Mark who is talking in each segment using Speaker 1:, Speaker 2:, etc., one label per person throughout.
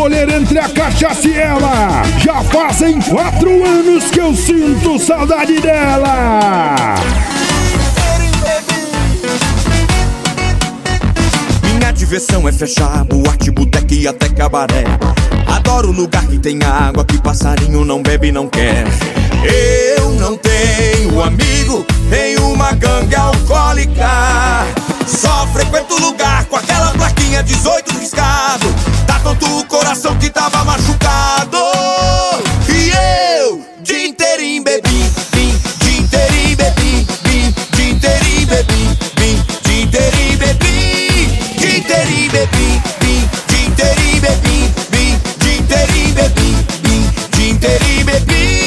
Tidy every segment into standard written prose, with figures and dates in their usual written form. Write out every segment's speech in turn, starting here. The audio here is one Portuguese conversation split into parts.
Speaker 1: escolher entre a cachaça e ela. Já fazem 4 anos que eu sinto saudade dela.
Speaker 2: Minha diversão é fechar boate, boteca e até cabaré. Adoro lugar que tem água, que passarinho não bebe e não quer. Eu não tenho amigo, tenho uma gangue alcoólica. Só frequento lugar com aquela plaquinha 18 riscado. Tá tanto o coração que tava machucado. E eu, dia inteirinho bebi, dia inteirinho bebi, dia inteirinho bebi, dia inteirinho bebi, dia inteirinho bebi, dia inteirinho bebi, dia inteirinho bebi, dia inteirinho bebi.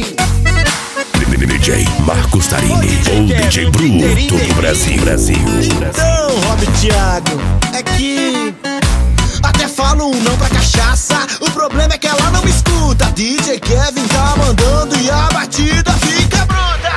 Speaker 3: DJ Marcos Tarini, ou DJ Bruto do Brasil.
Speaker 4: Então, Rob Thiago, é que até falo não pra cachaça. O problema é que ela não me escuta. DJ Kevin tá mandando e a batida fica bruta.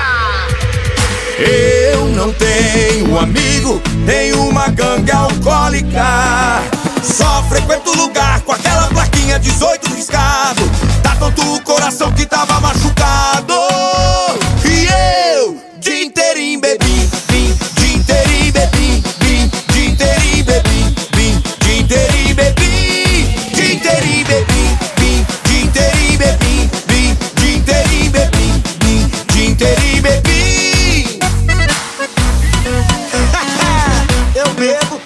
Speaker 2: Eu não tenho amigo, tenho uma gangue alcoólica. Só frequento lugar com aquela plaquinha 18 riscado. Tá tanto o coração que tava machucado. E eu, dia inteirinho bebi, dia inteirinho bebi, dia inteirinho bebi, dia inteirinho bebi, dia inteirinho bebi, dia inteirinho bebi, dia inteirinho bebi, dia inteirinho bebi.
Speaker 4: Eu bebo,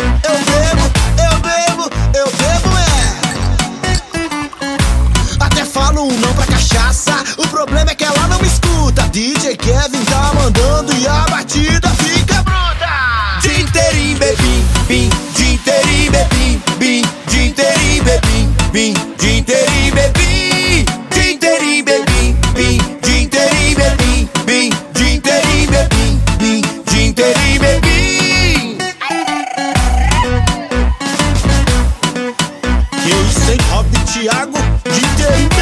Speaker 4: até falo não pra cachaça. O problema é que ela não me escuta. DJ Kevin tá mandando e a batida fica bruta.
Speaker 2: Dia inteirinho bebi, dia inteirinho bebi, dia inteirinho bebi, dia inteirinho bebi, dia inteirinho bebi, dia inteirinho bebi, dia inteirinho bebi, dia inteirinho bebi.
Speaker 4: Que isso, hein? Rob Thiago, DJ